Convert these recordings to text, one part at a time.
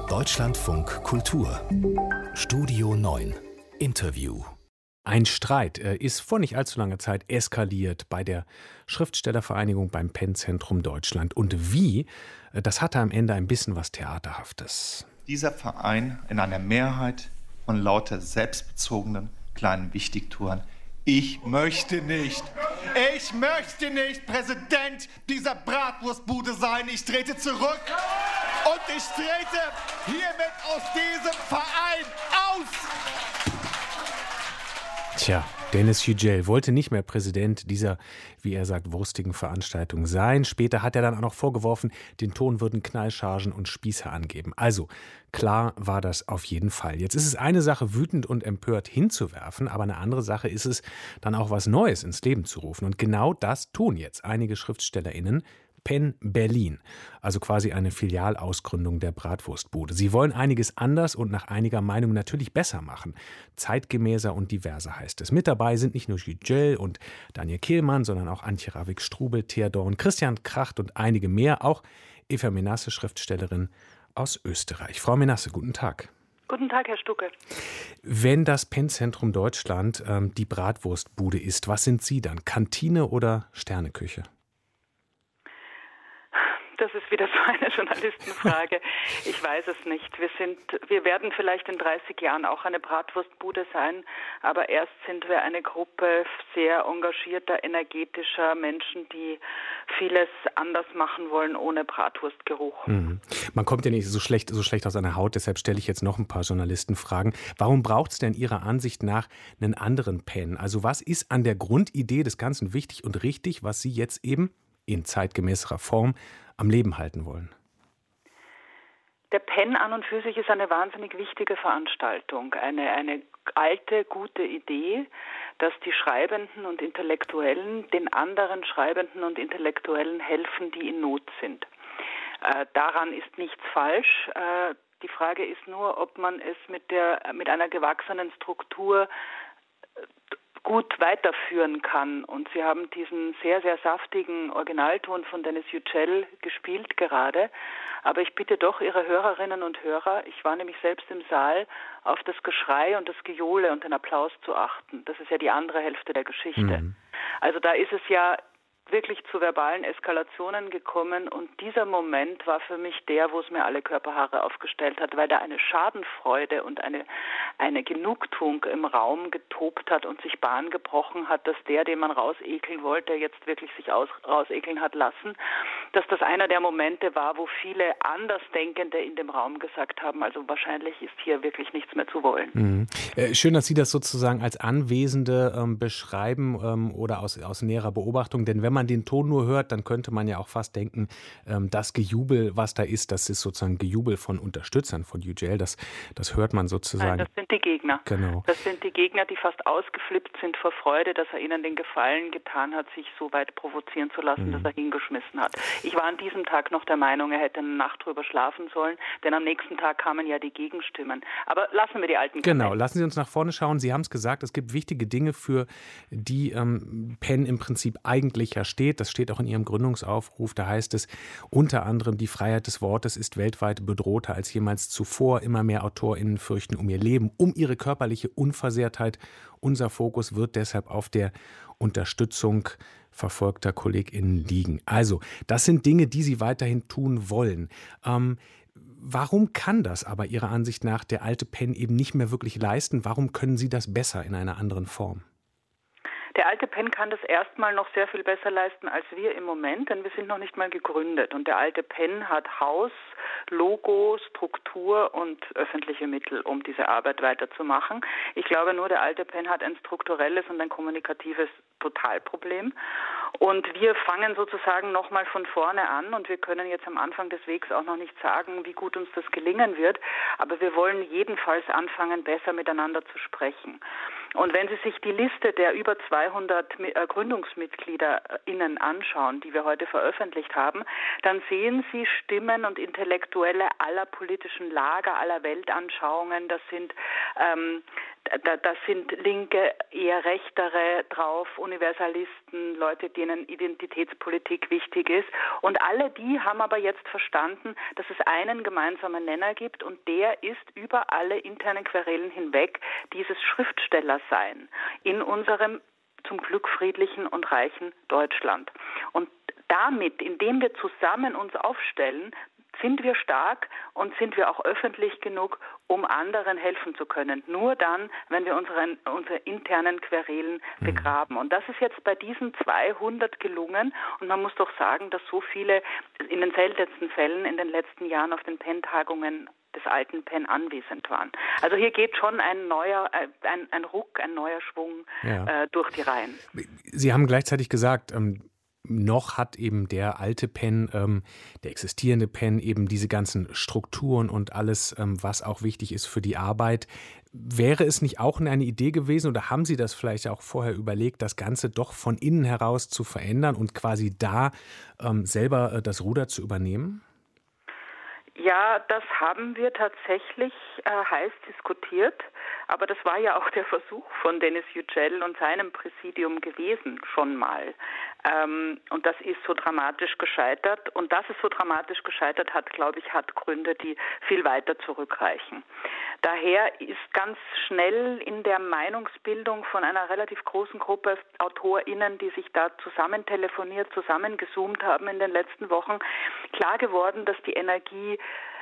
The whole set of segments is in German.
Deutschlandfunk Kultur Studio 9 Interview. Ein Streit ist vor nicht allzu langer Zeit eskaliert bei der Schriftstellervereinigung beim PEN-Zentrum Deutschland. Und wie, das hatte am Ende ein bisschen was Theaterhaftes. Dieser Verein in einer Mehrheit von lauter selbstbezogenen kleinen Wichtigtouren. Ich möchte nicht Präsident dieser Bratwurstbude sein. Ich trete zurück und ich trete hiermit aus diesem Verein aus. Tja, Denis Yücel wollte nicht mehr Präsident dieser, wie er sagt, wurstigen Veranstaltung sein. Später hat er dann auch noch vorgeworfen, den Ton würden Knallchargen und Spießer angeben. Also, klar war das auf jeden Fall. Jetzt ist es eine Sache, wütend und empört hinzuwerfen, aber eine andere Sache ist es, dann auch was Neues ins Leben zu rufen. Und genau das tun jetzt einige SchriftstellerInnen. PEN Berlin, also quasi eine Filialausgründung der Bratwurstbude. Sie wollen einiges anders und nach einiger Meinung natürlich besser machen. Zeitgemäßer und diverser heißt es. Mit dabei sind nicht nur Yücel und Daniel Kehlmann, sondern auch Antje Ravik-Strubel, Thea Dorn, Christian Kracht und einige mehr. Auch Eva Menasse, Schriftstellerin aus Österreich. Frau Menasse, guten Tag. Guten Tag, Herr Stucke. Wenn das PEN-Zentrum Deutschland die Bratwurstbude ist, was sind Sie dann? Kantine oder Sterneküche? Das ist wieder so eine Journalistenfrage. Ich weiß es nicht. Wir werden vielleicht in 30 Jahren auch eine Bratwurstbude sein, aber erst sind wir eine Gruppe sehr engagierter, energetischer Menschen, die vieles anders machen wollen ohne Bratwurstgeruch. Mhm. Man kommt ja nicht so schlecht aus einer Haut, deshalb stelle ich jetzt noch ein paar Journalistenfragen. Warum braucht es denn Ihrer Ansicht nach einen anderen PEN? Also was ist an der Grundidee des Ganzen wichtig und richtig, was Sie jetzt eben in zeitgemäßerer Form am Leben halten wollen? Der PEN an und für sich ist eine wahnsinnig wichtige Veranstaltung, eine alte, gute Idee, dass die Schreibenden und Intellektuellen den anderen Schreibenden und Intellektuellen helfen, die in Not sind. Daran ist nichts falsch. Die Frage ist nur, ob man es mit einer gewachsenen Struktur gut weiterführen kann. Und Sie haben diesen sehr, sehr saftigen Originalton von Denis Yücel gespielt gerade. Aber ich bitte doch Ihre Hörerinnen und Hörer, ich war nämlich selbst im Saal, auf das Geschrei und das Gejohle und den Applaus zu achten. Das ist ja die andere Hälfte der Geschichte. Mhm. Also da ist es ja wirklich zu verbalen Eskalationen gekommen und dieser Moment war für mich der, wo es mir alle Körperhaare aufgestellt hat, weil da eine Schadenfreude und eine Genugtuung im Raum getobt hat und sich Bahn gebrochen hat, dass der, den man rausekeln wollte, jetzt wirklich sich rausekeln hat lassen, dass das einer der Momente war, wo viele Andersdenkende in dem Raum gesagt haben, also wahrscheinlich ist hier wirklich nichts mehr zu wollen. Mhm. Schön, dass Sie das sozusagen als Anwesende beschreiben oder aus näherer Beobachtung, denn wenn man den Ton nur hört, dann könnte man ja auch fast denken, das Gejubel, was da ist, das ist sozusagen Gejubel von Unterstützern von Yücel, das hört man sozusagen. Nein, das sind die Gegner. Genau. Das sind die Gegner, die fast ausgeflippt sind vor Freude, dass er ihnen den Gefallen getan hat, sich so weit provozieren zu lassen, dass er hingeschmissen hat. Ich war an diesem Tag noch der Meinung, er hätte eine Nacht drüber schlafen sollen, denn am nächsten Tag kamen ja die Gegenstimmen. Aber lassen wir die alten Genau, Kamellen. lassen Sie uns nach vorne schauen. Sie haben es gesagt, es gibt wichtige Dinge, für die PEN im Prinzip eigentlich ja steht. Das steht auch in Ihrem Gründungsaufruf. Da heißt es unter anderem, die Freiheit des Wortes ist weltweit bedrohter als jemals zuvor. Immer mehr AutorInnen fürchten um ihr Leben, um ihre körperliche Unversehrtheit. Unser Fokus wird deshalb auf der Unterstützung verfolgter KollegInnen liegen. Also, das sind Dinge, die Sie weiterhin tun wollen. Warum kann das aber Ihrer Ansicht nach der alte PEN eben nicht mehr wirklich leisten? Warum können Sie das besser in einer anderen Form? Der alte PEN kann das erstmal noch sehr viel besser leisten als wir im Moment, denn wir sind noch nicht mal gegründet. Und der alte PEN hat Haus, Logo, Struktur und öffentliche Mittel, um diese Arbeit weiterzumachen. Ich glaube nur, der alte PEN hat ein strukturelles und ein kommunikatives Totalproblem. Und wir fangen sozusagen nochmal von vorne an und wir können jetzt am Anfang des Wegs auch noch nicht sagen, wie gut uns das gelingen wird. Aber wir wollen jedenfalls anfangen, besser miteinander zu sprechen. Und wenn Sie sich die Liste der über 200 GründungsmitgliederInnen anschauen, die wir heute veröffentlicht haben, dann sehen Sie Stimmen und Intellektuelle aller politischen Lager, aller Weltanschauungen. Das sind Da sind Linke, eher Rechtere drauf, Universalisten, Leute, denen Identitätspolitik wichtig ist. Und alle die haben aber jetzt verstanden, dass es einen gemeinsamen Nenner gibt und der ist über alle internen Querelen hinweg dieses Schriftstellersein in unserem zum Glück friedlichen und reichen Deutschland. Und damit, indem wir zusammen uns aufstellen, sind wir stark und sind wir auch öffentlich genug, um anderen helfen zu können. Nur dann, wenn wir unsere internen Querelen begraben. Und das ist jetzt bei diesen 200 gelungen. Und man muss doch sagen, dass so viele in den seltensten Fällen in den letzten Jahren auf den PEN-Tagungen des alten PEN anwesend waren. Also hier geht schon ein Ruck, ein neuer Schwung durch die Reihen. Sie haben gleichzeitig gesagt, noch hat eben der alte PEN, der existierende PEN eben diese ganzen Strukturen und alles, was auch wichtig ist für die Arbeit. Wäre es nicht auch eine Idee gewesen oder haben Sie das vielleicht auch vorher überlegt, das Ganze doch von innen heraus zu verändern und quasi da selber das Ruder zu übernehmen? Ja, das haben wir tatsächlich heiß diskutiert, aber das war ja auch der Versuch von Denis Yücel und seinem Präsidium gewesen, schon mal. Und das ist so dramatisch gescheitert. Und dass es so dramatisch gescheitert hat, glaube ich, hat Gründe, die viel weiter zurückreichen. Daher ist ganz schnell in der Meinungsbildung von einer relativ großen Gruppe AutorInnen, die sich da zusammengezoomt haben in den letzten Wochen, klar geworden, dass die Energie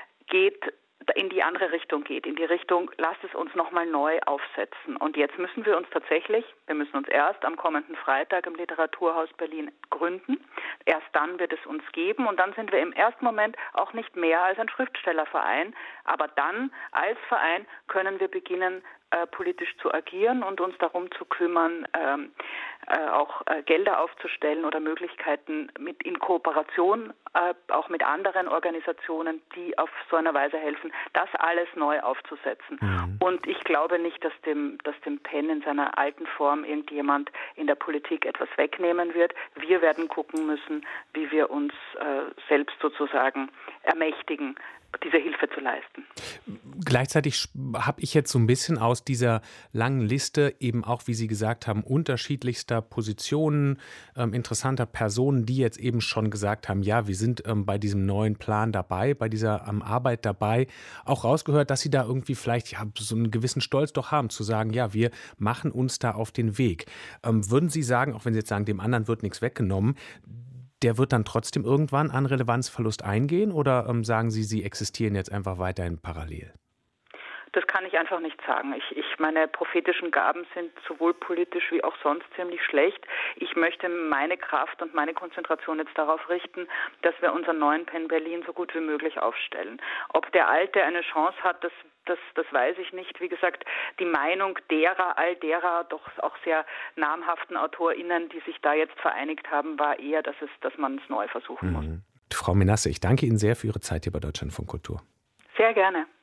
in die andere Richtung geht, in die Richtung, lasst es uns nochmal neu aufsetzen. Und jetzt müssen wir uns erst am kommenden Freitag im Literaturhaus Berlin gründen. Erst dann wird es uns geben und dann sind wir im ersten Moment auch nicht mehr als ein Schriftstellerverein. Aber dann als Verein können wir beginnen, politisch zu agieren und uns darum zu kümmern, auch Gelder aufzustellen oder Möglichkeiten in Kooperation auch mit anderen Organisationen, die auf so eine Weise helfen, das alles neu aufzusetzen. Mhm. Und ich glaube nicht, dass dem PEN in seiner alten Form irgendjemand in der Politik etwas wegnehmen wird. Wir werden gucken müssen, wie wir uns selbst sozusagen ermächtigen, diese Hilfe zu leisten. Gleichzeitig habe ich jetzt so ein bisschen aus dieser langen Liste eben auch, wie Sie gesagt haben, unterschiedlichster Positionen, interessanter Personen, die jetzt eben schon gesagt haben, ja, wir sind bei diesem neuen Plan dabei, bei dieser Arbeit dabei, auch rausgehört, dass Sie da irgendwie vielleicht so einen gewissen Stolz doch haben, zu sagen, ja, wir machen uns da auf den Weg. Würden Sie sagen, auch wenn Sie jetzt sagen, dem anderen wird nichts weggenommen, der wird dann trotzdem irgendwann an Relevanzverlust eingehen oder sagen Sie, sie existieren jetzt einfach weiterhin parallel? Das kann ich einfach nicht sagen. Meine prophetischen Gaben sind sowohl politisch wie auch sonst ziemlich schlecht. Ich möchte meine Kraft und meine Konzentration jetzt darauf richten, dass wir unseren neuen PEN Berlin so gut wie möglich aufstellen. Ob der Alte eine Chance hat, das weiß ich nicht. Wie gesagt, die Meinung all derer doch auch sehr namhaften AutorInnen, die sich da jetzt vereinigt haben, war eher, dass man es neu versuchen muss. Frau Menasse, ich danke Ihnen sehr für Ihre Zeit hier bei Deutschlandfunk Kultur. Sehr gerne.